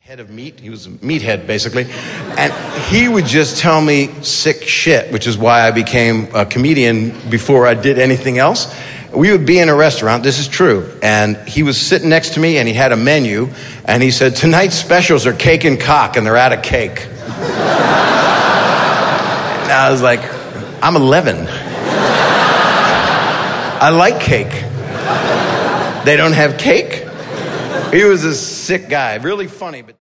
head of meat. He was a meathead, basically. And he would just tell me sick shit, which is why I became a comedian before I did anything else. We would be in a restaurant, this is true, and he was sitting next to me and he had a menu, and he said, tonight's specials are cake and cock, and they're out of cake. And I was like, I'm 11. I like cake. They don't have cake? He was a sick guy, really funny, but